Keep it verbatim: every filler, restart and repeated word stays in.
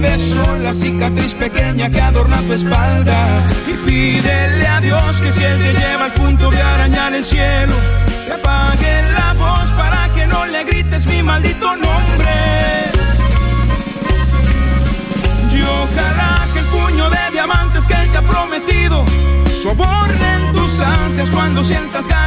beso, la cicatriz pequeña que adorna tu espalda. Y pídele a Dios que si Él te lleva al punto de arañar el cielo, te apague la voz para que no le grites mi maldito nombre. Y ojalá que el puño de diamantes que Él te ha prometido sobornen tus ansias cuando sientas ganas